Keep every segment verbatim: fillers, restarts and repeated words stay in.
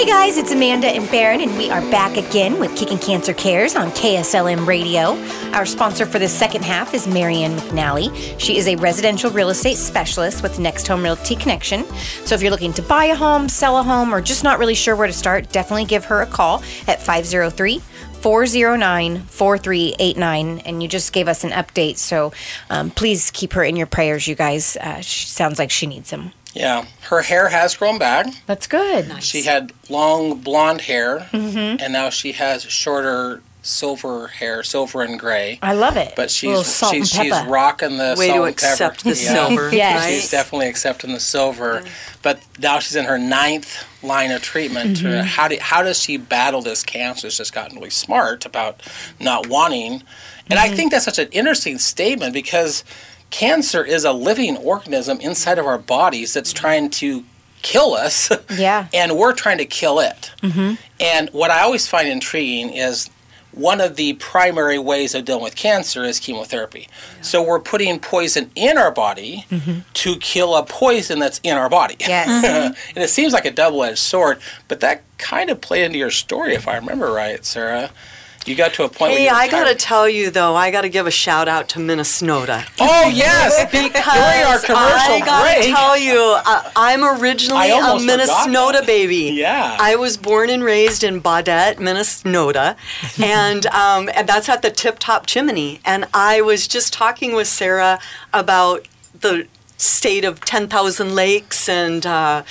Hey guys, it's Amanda and Baron, and we are back again with Kicking Cancer Cares on K S L M Radio. Our sponsor for the second half is Marianne McNally. She is a residential real estate specialist with Next Home Realty Connection. So if you're looking to buy a home, sell a home, or just not really sure where to start, definitely give her a call at five oh three, four oh nine, four three eight nine. And you just gave us an update, so um, please keep her in your prayers, you guys. Uh, she sounds like she needs them. Yeah, her hair has grown back. That's good. Nice. She had long blonde hair, mm-hmm. and now she has shorter silver hair, silver and gray. I love it. But she's she's, she's rocking the way salt to and accept pepper. the silver. Yes. She's definitely accepting the silver. But now she's in her ninth line of treatment. Mm-hmm. How do how does she battle this cancer? She's just gotten really smart about not wanting. And mm-hmm. I think that's such an interesting statement, because cancer is a living organism inside of our bodies that's trying to kill us. Yeah. And we're trying to kill it. Mm-hmm. And what I always find intriguing is one of the primary ways of dealing with cancer is chemotherapy. Yeah. So we're putting poison in our body mm-hmm. to kill a poison that's in our body. Yes. And it seems like a double-edged sword, but that kind of played into your story, if I remember right, Sarah. You got to a point hey, where I got to tell you, though, I got to give a shout-out to Minnesota. Oh, yes! Because during our commercial I got to break. tell you, uh, I'm originally I a Minnesota baby. Yeah. I was born and raised in Baudette, Minnesota, and, um, and that's at the Tip Top Chimney. And I was just talking with Sarah about the state of ten thousand lakes and... Uh,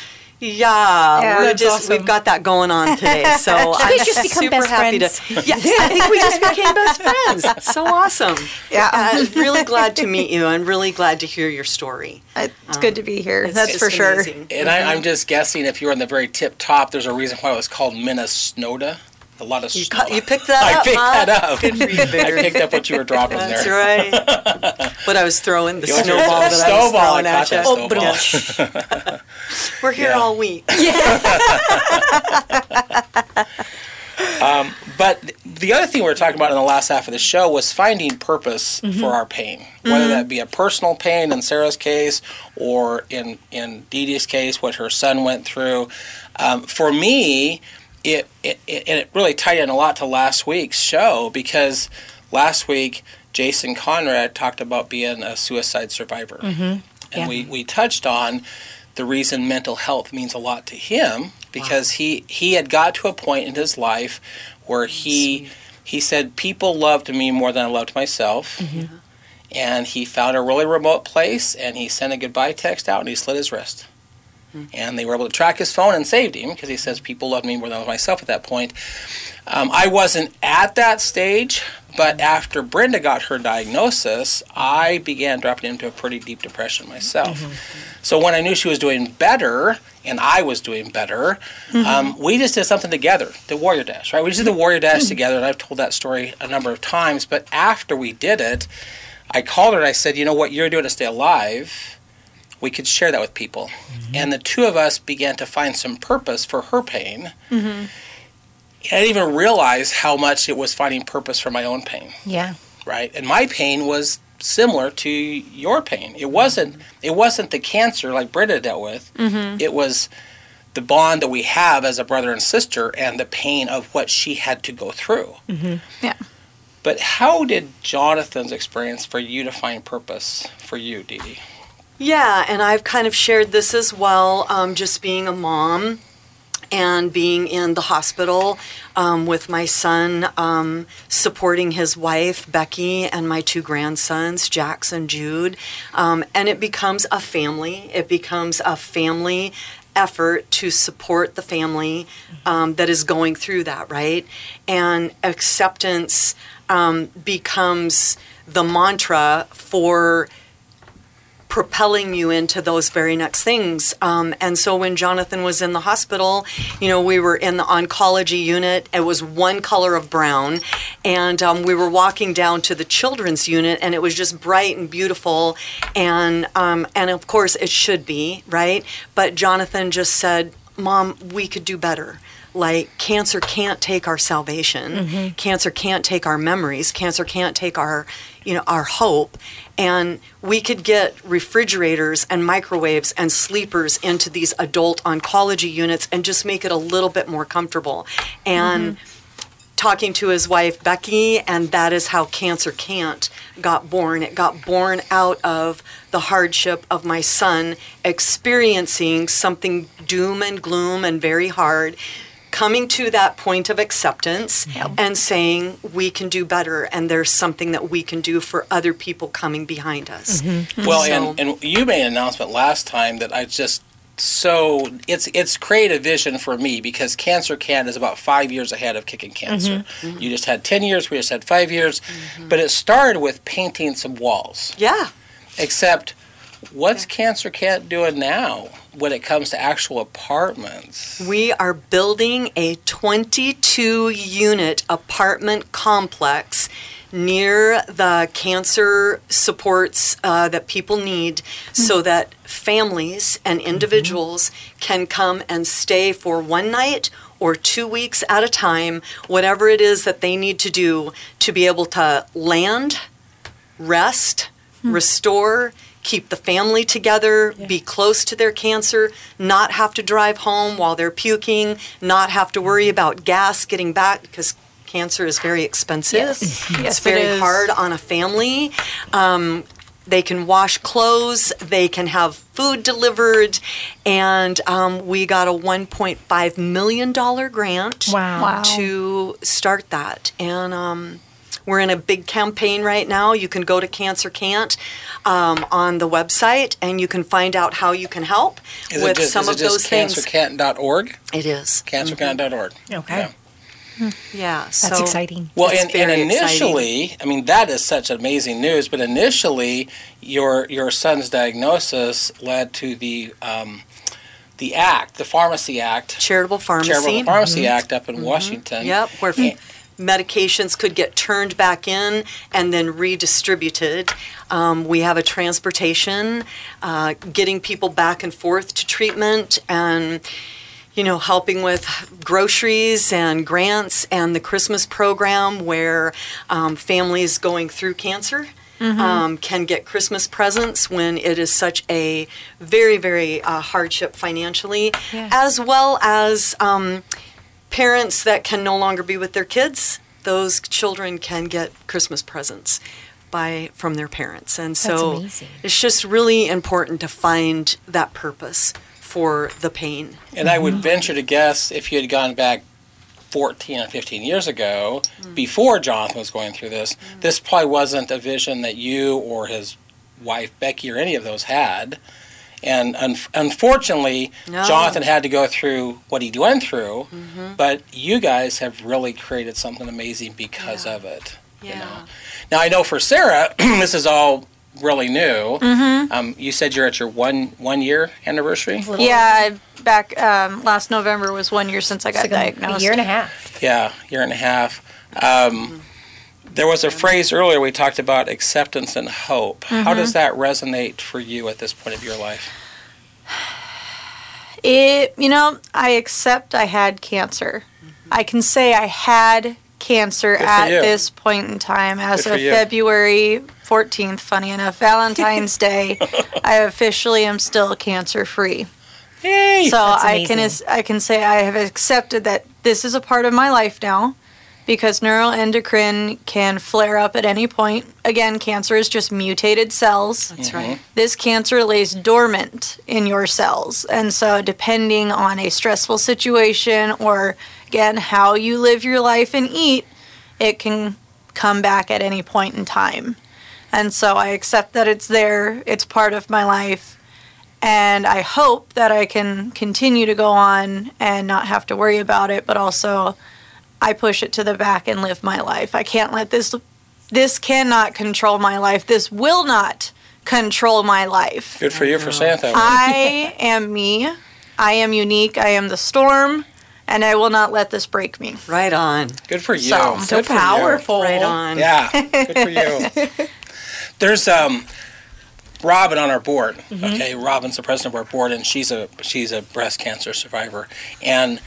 Yeah, yeah we're just awesome. we've got that going on today. So I'm just become super best happy friends. to. Yeah, I think we just became best friends. So awesome. Yeah, uh, really glad to meet you. I'm really glad to hear your story. It's um, good to be here. It's That's just for sure. amazing. And I, I'm just guessing if you're on the very tip top, there's a reason why it was called Minnesota. A lot of You, snow. cu- you picked that I up. picked huh? that up. Good for you, I Bitter. picked up what you were dropping That's there. right. What I was throwing, the You want your snowball that snowball, I was throwing I at caught you. that Oh, snowball. we're here Yeah. all week. um, but the other thing we were talking about in the last half of the show was finding purpose mm-hmm. for our pain, whether mm-hmm. that be a personal pain in Sarah's case or in, in Dee Dee's case, what her son went through. Um, for me, it, it, it, and it really tied in a lot to last week's show, because last week Jason Conrad talked about being a suicide survivor. Mm-hmm. And yeah. we, we touched on the reason mental health means a lot to him, because wow. he, he had got to a point in his life where he Sweet. he said, people loved me more than I loved myself. Mm-hmm. And he found a really remote place, and he sent a goodbye text out, and he slit his wrist. Mm-hmm. And they were able to track his phone and saved him, because he says, people loved me more than I loved myself at that point. Um, I wasn't at that stage, but after Brenda got her diagnosis, I began dropping into a pretty deep depression myself. Mm-hmm. So when I knew she was doing better, and I was doing better, mm-hmm. um, we just did something together, the Warrior Dash, right? We just did the Warrior Dash mm-hmm. together, and I've told that story a number of times. But after we did it, I called her and I said, you know what you're doing to stay alive, we could share that with people. Mm-hmm. And the two of us began to find some purpose for her pain. Mm-hmm. I didn't even realize how much it was finding purpose for my own pain. Yeah. Right? And my pain was similar to your pain. It wasn't it wasn't the cancer like Britta dealt with. Mm-hmm. It was the bond that we have as a brother and sister, and the pain of what she had to go through. Mm-hmm. Yeah. But how did Jonathan's experience for you to find purpose for you, Dee Dee? Yeah, and I've kind of shared this as well, um, just being a mom and being in the hospital um, with my son, um, supporting his wife, Becky, and my two grandsons, Jax and Jude. Um, and it becomes a family. It becomes a family effort to support the family um, that is going through that, right? And acceptance um, becomes the mantra for propelling you into those very next things. Um, and so when Jonathan was in the hospital, you know, we were in the oncology unit. It was one color of brown. And um, we were walking down to the children's unit, and it was just bright and beautiful. And, um, and of course, it should be, right? But Jonathan just said, Mom, we could do better. like cancer can't take our salvation. Mm-hmm. Cancer can't take our memories. Cancer can't take our, you know, our hope. And we could get refrigerators and microwaves and sleepers into these adult oncology units and just make it a little bit more comfortable. And mm-hmm. talking to his wife, Becky, and that is how Cancer Can't got born. It got born out of the hardship of my son experiencing something doom and gloom and very hard, coming to that point of acceptance yep. and saying we can do better and there's something that we can do for other people coming behind us. Mm-hmm. Well, so, and, and you made an announcement last time that I just so it's it's created a vision for me because Cancer Can't is about five years ahead of Kicking Cancer. Mm-hmm. Mm-hmm. You just had ten years, we just had five years, mm-hmm. but it started with painting some walls. Yeah. Except, what's yeah. Cancer Can't doing now when it comes to actual apartments? We are building a twenty-two unit apartment complex near the cancer supports uh, that people need mm-hmm. so that families and individuals mm-hmm. can come and stay for one night or two weeks at a time, whatever it is that they need to do to be able to land, rest, mm-hmm. restore, keep the family together, yeah. be close to their cancer, not have to drive home while they're puking, not have to worry about gas getting back because cancer is very expensive. Yes. It's yes, very it hard on a family. Um, they can wash clothes. They can have food delivered. And um, we got a one point five million dollars grant wow. Wow. to start that. And um, we're in a big campaign right now. You can go to Cancer Can't um, on the website, and you can find out how you can help is with it just, some is of it just those things. cancer can't dot org? It is. cancer can't dot org. Mm-hmm. Okay. Yeah. Yeah, that's so exciting. Well, it's and, and initially, exciting. I mean, that is such amazing news. But initially, your your son's diagnosis led to the um, the Act, the Pharmacy Act, Charitable Pharmacy, Charitable Pharmacy mm-hmm. Act up in mm-hmm. Washington. Yep, where and, medications could get turned back in and then redistributed. Um, we have a transportation, uh, getting people back and forth to treatment, and you know, helping with groceries and grants and the Christmas program where um, families going through cancer mm-hmm. um, can get Christmas presents when it is such a very, very uh, hardship financially, yeah. as well as um, parents that can no longer be with their kids. Those children can get Christmas presents by from their parents. And so it's just really important to find that purpose for the pain. And I would venture to guess if you had gone back fourteen or fifteen years ago, mm. before Jonathan was going through this, mm. this probably wasn't a vision that you or his wife, Becky, or any of those had. And un- unfortunately, no. Jonathan had to go through what he went through, mm-hmm. but you guys have really created something amazing because yeah. of it. Yeah. You know? Now, I know for Sarah, this is all really new. Mm-hmm. Um, you said you're at your one one year anniversary? Yeah, back um, last November was one year since I got like diagnosed. A year and a half. Yeah, year and a half. Um, mm-hmm. There was a phrase earlier we talked about acceptance and hope. Mm-hmm. How does that resonate for you at this point of your life? It, you know, I accept I had cancer. Mm-hmm. I can say I had cancer at you. This point in time. As of you. February fourteenth, funny enough, Valentine's Day, I officially am still cancer free. Yay! So I can I can say I have accepted that this is a part of my life now, because neuroendocrine can flare up at any point. Again, cancer is just mutated cells. That's mm-hmm. right. This cancer lays dormant in your cells, and so depending on a stressful situation or again, how you live your life and eat, it can come back at any point in time. And so I accept that it's there, it's part of my life, and I hope that I can continue to go on and not have to worry about it, but also I push it to the back and live my life. I can't let this, this cannot control my life. This will not control my life. Good for you for saying that. I am me. I am unique. I am the storm. And I will not let this break me. Right on. Good for you. So, so good powerful. For you. Right on. Yeah, good for you. There's um, Robin on our board. Mm-hmm. Okay, Robin's the president of our board, and she's a she's a breast cancer survivor, and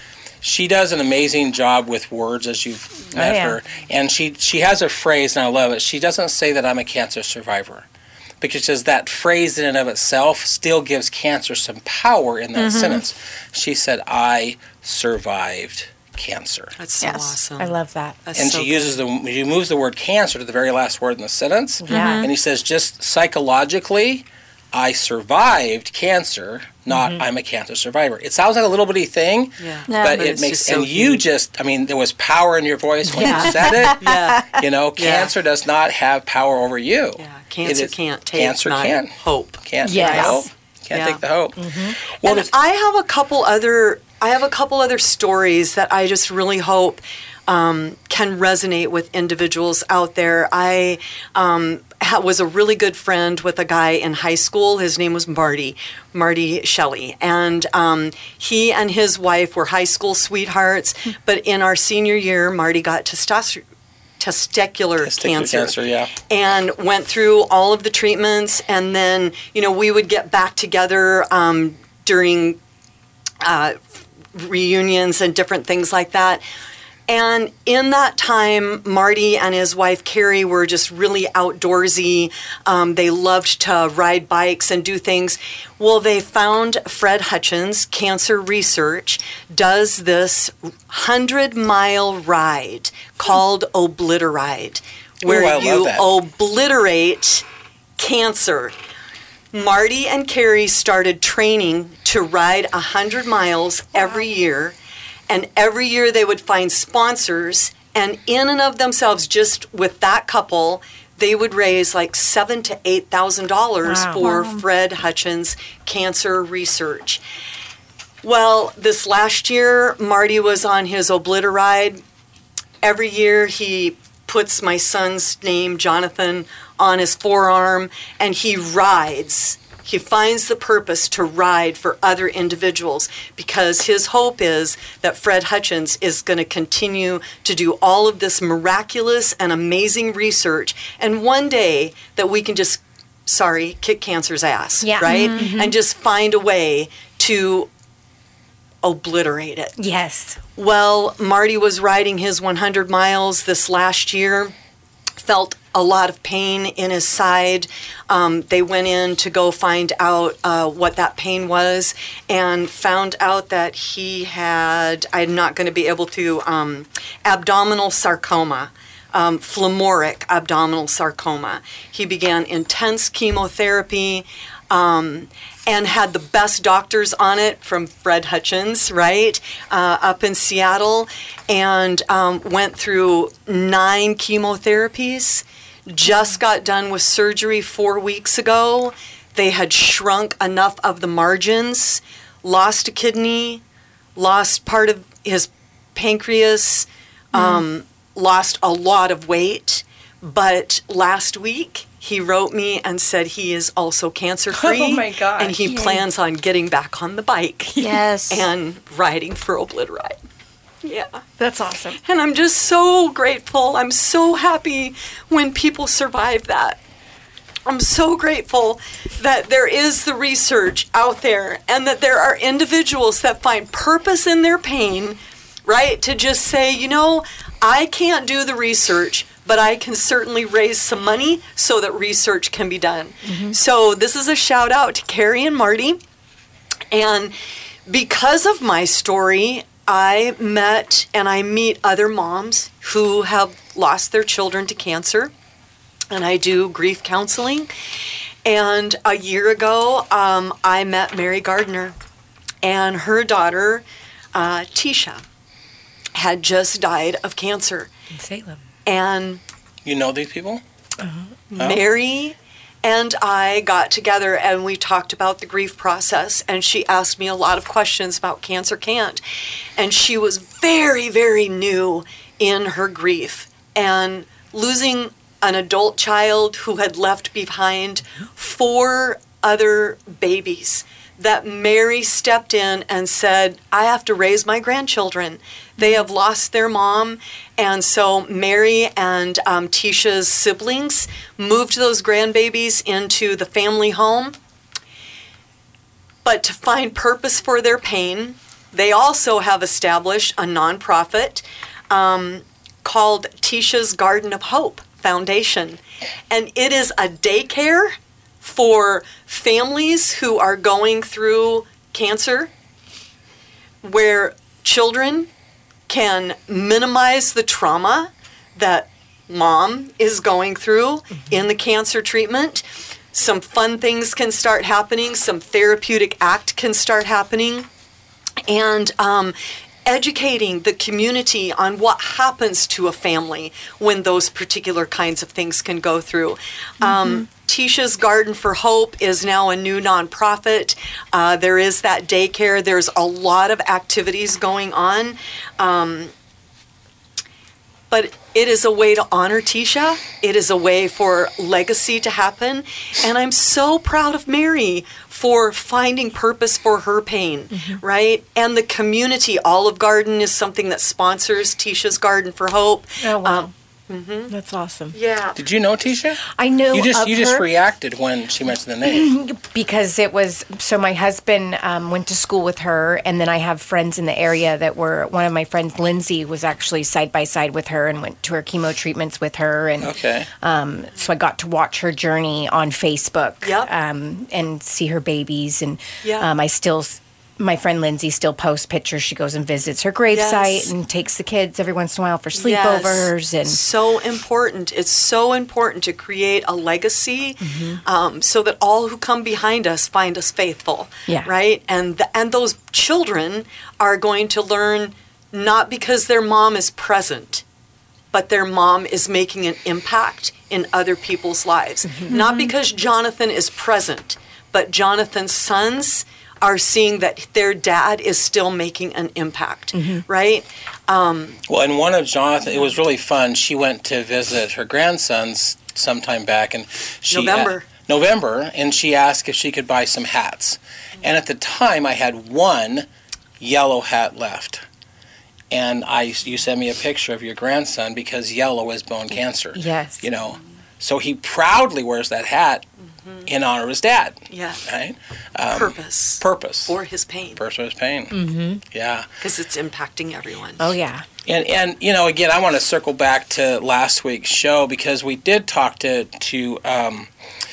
She does an amazing job with words, as you've met Oh, yeah. her. And she, she has a phrase, and I love it. She doesn't say that I'm a cancer survivor, because she says that phrase in and of itself still gives cancer some power in that Mm-hmm. sentence. She said, I survived cancer. That's so Yes. awesome. I love that. That's And so she uses the, she moves the word cancer to the very last word in the sentence. Yeah. And he says, just psychologically, I survived cancer, not I'm a cancer survivor. It sounds like a little bitty thing, Yeah. Yeah. but, But it it's makes, just so and you huge. just, I mean, there was power in your voice when Yeah. you said it. Yeah. You know, Yeah. cancer does not have power over you. Yeah. It Cancer is- can't take Cancer my can't. hope. Can't Yes. take the hope. Can't Yeah. take the hope. Well, And it's- I have a couple other I have a couple other stories that I just really hope um, can resonate with individuals out there. I um, ha- was a really good friend with a guy in high school. His name was Marty, Marty Shelley. And um, he and his wife were high school sweethearts. But in our senior year, Marty got testosterone. Testicular, Testicular cancer, cancer, yeah. and went through all of the treatments, and then you know we would get back together um, during uh, reunions and different things like that. And in that time, Marty and his wife Carrie were just really outdoorsy. Um, they loved to ride bikes and do things. Well, they found Fred Hutchins, Cancer Research, does this hundred-mile ride called Obliteride, where Ooh, I love you that. obliterate cancer. Marty and Carrie started training to ride one hundred miles every year, and every year they would find sponsors, and in and of themselves, just with that couple, they would raise like seven to eight thousand dollars Wow. for Fred Hutchins Cancer Research. Well, this last year, Marty was on his Obliteride. Every year he puts my son's name, Jonathan, on his forearm, and he rides. He finds the purpose to ride for other individuals, because his hope is that Fred Hutchins is going to continue to do all of this miraculous and amazing research, and one day that we can just, sorry, kick cancer's ass, Yeah. right? And just find a way to obliterate it. Yes. Well, Marty was riding his one hundred miles this last year, felt a lot of pain in his side. Um, they went in to go find out uh, what that pain was, and found out that he had, I'm not going to be able to, um, abdominal sarcoma. Um, phlegmoric abdominal sarcoma. He began intense chemotherapy, um, and had the best doctors on it from Fred Hutchins, right, uh, up in Seattle, and um, went through nine chemotherapies. Just got done with surgery four weeks ago. They had shrunk enough of the margins, lost a kidney, lost part of his pancreas, um, lost a lot of weight. But last week, he wrote me and said he is also cancer-free. Oh, my gosh. And he Yay. plans on getting back on the bike Yes. and riding for Obliteride. Yeah. That's awesome. And I'm just so grateful. I'm so happy when people survive that. I'm so grateful that there is the research out there, and that there are individuals that find purpose in their pain, right? To just say, you know, I can't do the research, but I can certainly raise some money so that research can be done. So this is a shout out to Carrie and Marty. And because of my story, I met and I meet other moms who have lost their children to cancer, and I do grief counseling. And a year ago, um, I met Mary Gardner, and her daughter, uh, Tisha, had just died of cancer. In Salem. And You know these people? Mary and I got together and we talked about the grief process, and she asked me a lot of questions about Cancer Can't. And she was very, very new in her grief, and losing an adult child who had left behind four other babies, that Mary stepped in and said, I have to raise my grandchildren. They have lost their mom. And so Mary and um, Tisha's siblings moved those grandbabies into the family home. But to find purpose for their pain, they also have established a nonprofit um, called Tisha's Garden of Hope Foundation. And it is a daycare for families who are going through cancer, where children can minimize the trauma that mom is going through in the cancer treatment. Some fun things can start happening. Some therapeutic act can start happening. And um, educating the community on what happens to a family when those particular kinds of things can go through. Mm-hmm. Um, Tisha's Garden for Hope is now a new nonprofit. Uh, there is that daycare. There's a lot of activities going on. Um, but it is a way to honor Tisha. It is a way for legacy to happen. And I'm so proud of Mary for finding purpose for her pain, mm-hmm. right? And the community, Olive Garden is something that sponsors Tisha's Garden for Hope. Oh, wow. Um, Mm-hmm. That's awesome. Yeah. Did you know Tisha? I know You just of you just her reacted when she mentioned the name. because it was so. My husband um, went to school with her, and then I have friends in the area that were. One of my friends, Lindsay, was actually side by side with her and went to her chemo treatments with her, and Okay. um, so I got to watch her journey on Facebook. Yep. Um, and see her babies, and Yeah. um, I still. My friend Lindsay still posts pictures. She goes and visits her gravesite Yes. and takes the kids every once in a while for sleepovers. Yes. And so important. It's so important to create a legacy, Mm-hmm. um, so that all who come behind us find us faithful. Yeah. Right. And the, and those children are going to learn not because their mom is present, but their mom is making an impact in other people's lives. Mm-hmm. Not because Jonathan is present, but Jonathan's sons are seeing that their dad is still making an impact, Mm-hmm. right? Um, Well, and one of Jonathan, it was really fun. She went to visit her grandsons sometime back, and she November. a- November, and she asked if she could buy some hats. And at the time, I had one yellow hat left. And I, you sent me a picture of your grandson because yellow is bone cancer. yes, You know, so he proudly wears that hat in honor of his dad. yeah, Right? Um, purpose Purpose. for his pain, Purpose for his pain. Mm-hmm. Yeah. because it's impacting everyone. oh yeah. And, and you know, again, I want to circle back to last week's show because we did talk to, to um,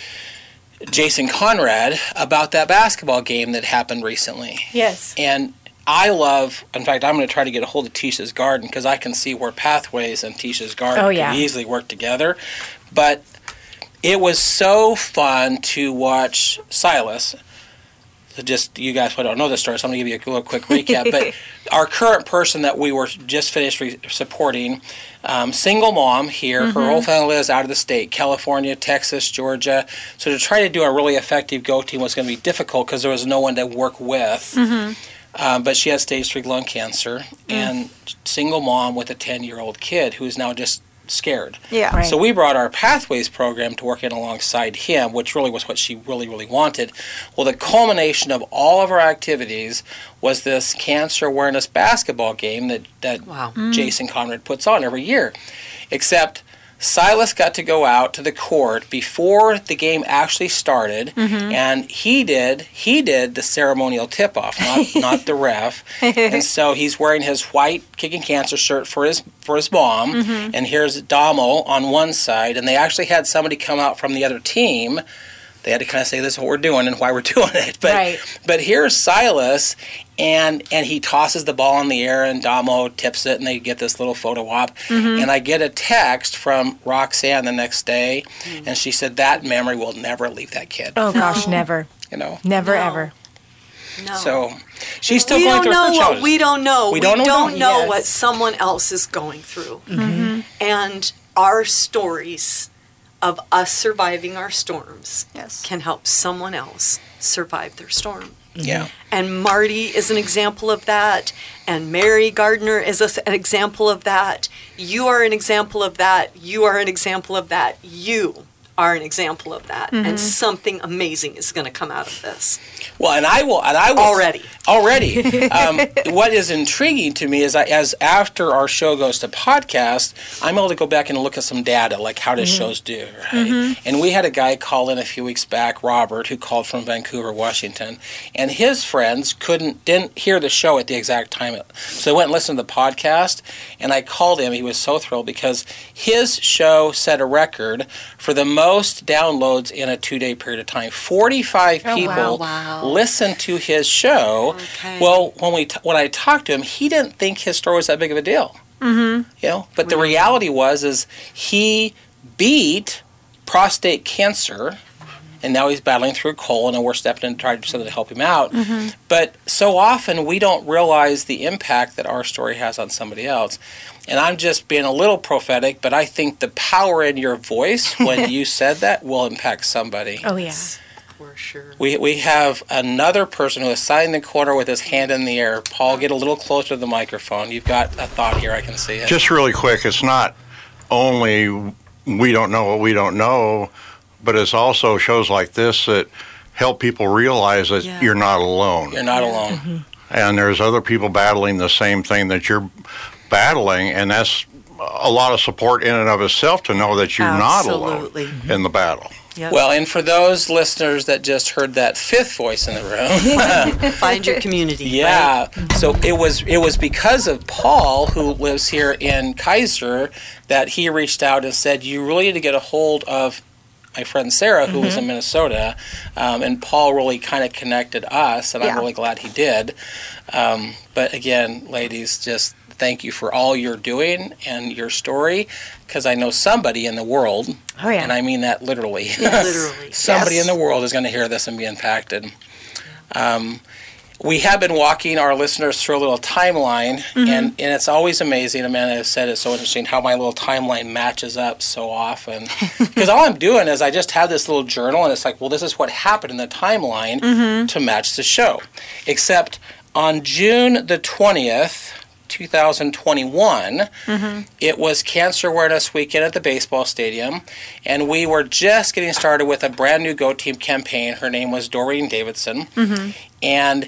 Jason Conrad about that basketball game that happened recently. Yes. And I love, in fact, I'm going to try to get a hold of Tisha's Garden because I can see where Pathways and Tisha's Garden Oh, yeah. can easily work together. But it was so fun to watch Silas. So just, you guys don't know the story, so I'm going to give you a little quick recap. But our current person that we were just finished re- supporting, um, single mom here, Mm-hmm. her whole family lives out of the state, California, Texas, Georgia. So to try to do a really effective Go Team was going to be difficult because there was no one to work with. Mm-hmm. Um, but she has stage three lung cancer, Mm. and single mom with a ten-year-old kid who is now just scared. Yeah. Right. So we brought our Pathways program to work in alongside him, which really was what she really, really wanted. Well, the culmination of all of our activities was this cancer awareness basketball game that, that Wow. Jason Conrad puts on every year. Except Silas got to go out to the court before the game actually started, and he did he did the ceremonial tip-off, not not the ref. And so he's wearing his white Kicking Cancer shirt for his for his mom, and here's Damo on one side, and they actually had somebody come out from the other team. They had to kind of say, this is what we're doing and why we're doing it. But Right. but here's Silas, and and he tosses the ball in the air, and Damo tips it, and they get this little photo op. And I get a text from Roxanne the next day, and she said, that memory will never leave that kid. Oh gosh, never, You know? never, No. ever. No. So she's still we going don't through know her what challenges. we don't know. We don't know, don't don't. know Yes. what someone else is going through, and our stories of us surviving our storms Yes. can help someone else survive their storm. Yeah. And Marty is an example of that, and Mary Gardner is a, an example of that. You are an example of that. You are an example of that. You are an example of that, and something amazing is going to come out of this. Well, and I will, and I will Already. already. Um, what is intriguing to me is I, as after our show goes to podcast, I'm able to go back and look at some data, like how do shows do, right? Mm-hmm. And we had a guy call in a few weeks back, Robert, who called from Vancouver, Washington, and his friends couldn't didn't hear the show at the exact time, so they went and listened to the podcast. And I called him; he was so thrilled because his show set a record for the most downloads in a two-day period of time. Forty-five Oh, people. wow. Wow. Listened to his show. Okay. Well, when we t- when I talked to him, he didn't think his story was that big of a deal. Mm-hmm. You know, but the reality was is he beat prostate cancer, and now he's battling through colon, and we're stepping in to try to do something to help him out. Mm-hmm. But so often we don't realize the impact that our story has on somebody else. And I'm just being a little prophetic, but I think the power in your voice when you said that will impact somebody. Oh, yeah. For sure. We we have another person who is sitting in the corner with his hand in the air. Paul, get a little closer to the microphone. You've got a thought here. I can see it. Just really quick, it's not only we don't know what we don't know, but it's also shows like this that help people realize that Yeah. you're not alone. You're not alone. Mm-hmm. And there's other people battling the same thing that you're battling, and that's a lot of support in and of itself to know that you're Absolutely. not alone in the battle. Yep. Well, and for those listeners that just heard that fifth voice in the room, Find your community. yeah. So it was it was because of Paul, who lives here in Kaiser, that he reached out and said, "You really need to get a hold of my friend Sarah, who was in Minnesota," um, and Paul really kind of connected us, and I'm Yeah. really glad he did. Um, but again, ladies, just thank you for all you're doing and your story, because I know somebody in the world, Oh, yeah. and I mean that literally, Literally. somebody Yes. in the world is going to hear this and be impacted. Um, we have been walking our listeners through a little timeline, and, and it's always amazing. Amanda has said it's so interesting how my little timeline matches up so often. Because all I'm doing is I just have this little journal, and it's like, well, this is what happened in the timeline to match the show. Except on June the twentieth, two thousand twenty-one, it was Cancer Awareness Weekend at the baseball stadium, and we were just getting started with a brand new Go Team campaign. Her name was Doreen Davidson, and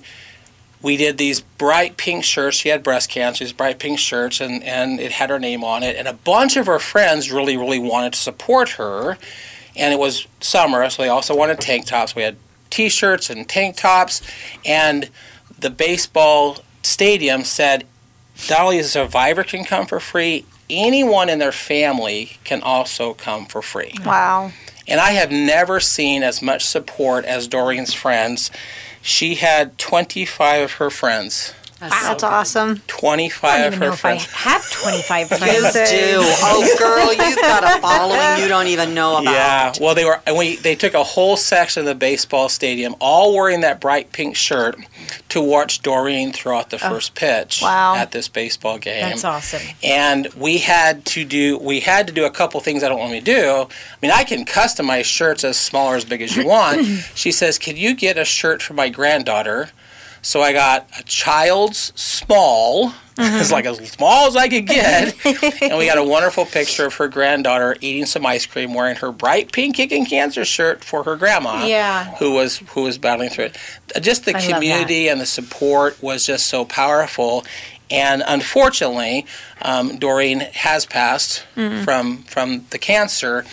we did these bright pink shirts. She had breast cancer, these bright pink shirts, and, and it had her name on it, and a bunch of her friends really, really wanted to support her, and it was summer, so they also wanted tank tops. We had t-shirts and tank tops, and the baseball stadium said, not only a survivor can come for free, anyone in their family can also come for free. Wow. And I have never seen as much support as Doreen's friends. She had twenty-five of her friends. That's awesome. I twenty-five don't of even her know if I friends. have twenty-five You friends. do. Oh, girl, you've got a following you don't even know about. Yeah, well, they were. And we they took a whole section of the baseball stadium, all wearing that bright pink shirt, to watch Doreen throw out the first pitch Wow. at this baseball game. That's awesome. And we had to do we had to do a couple things I don't want me to do. I mean, I can customize shirts as small or as big as you want. She says, "Can you get a shirt for my granddaughter?" So I got a child's small. It's like as small as I could get. And we got a wonderful picture of her granddaughter eating some ice cream, wearing her bright pink Kicking Cancer shirt for her grandma, Yeah. who was who was battling through it. Just the I love community and the support was just so powerful. And unfortunately, um, Doreen has passed from from the cancer,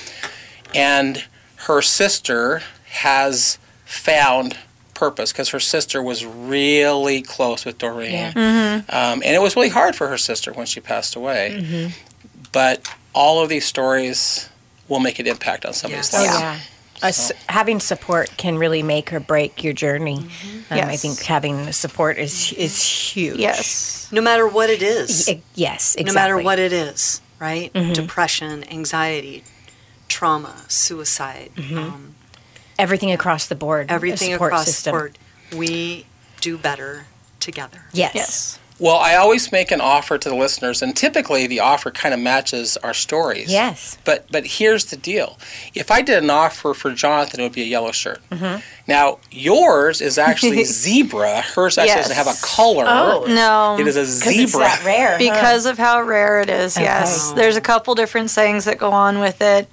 and her sister has found purpose, because her sister was really close with Doreen. Yeah. Um, and it was really hard for her sister when she passed away. But all of these stories will make an impact on somebody's Yes. Oh, life. yeah. Us having support can really make or break your journey. Um, I Yes. think having support is is huge. Yes. No matter what it is. Y- yes, exactly. No matter what it is, right? Depression, anxiety, trauma, suicide, um, Everything across the board. a everything support across system. the board. We do better together. Yes. Yes. Well, I always make an offer to the listeners, and typically the offer kind of matches our stories. Yes. But but here's the deal. If I did an offer for Jonathan, it would be a yellow shirt. Now, yours is actually zebra. Hers actually doesn't have a Yes. color. Oh. No. It is a 'Cause it's zebra. that rare. huh? Because of how rare it is, yes. Okay. There's a couple different sayings that go on with it.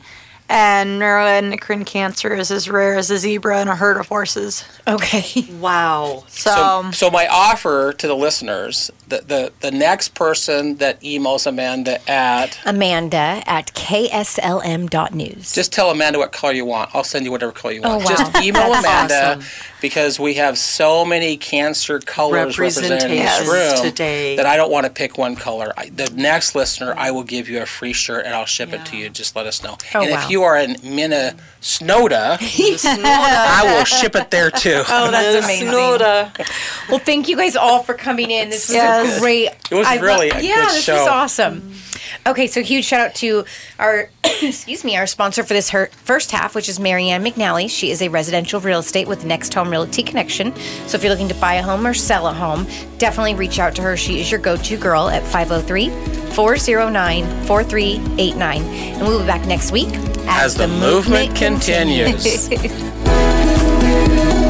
And neuroendocrine cancer is as rare as a zebra in a herd of horses. Okay. Wow. So, So, so my offer to the listeners, the, the, the next person that emails Amanda at, Amanda at K S L M dot news. just tell Amanda what color you want. I'll send you whatever color you want. Oh, wow. Just email That's Amanda awesome. because we have so many cancer colors represented in this Representations room today. that I don't want to pick one color. I, the next listener, I will give you a free shirt and I'll ship it to you. Just let us know. Oh, and wow. if you are in Minnesota, Minnesota. I will ship it there too. Oh, that's amazing. Minnesota. Well, thank you guys all for coming in. This was Yes. a great. It was I really lo- a yeah, good this show. was awesome. Okay, so huge shout out to our excuse me, our sponsor for this her- first half, which is Marianne McNally. She is a residential real estate with Next Home Realty Connection. So if you're looking to buy a home or sell a home, definitely reach out to her. She is your go-to girl at five oh three, four oh nine, four three eight nine. And we'll be back next week As the movement continues. continues.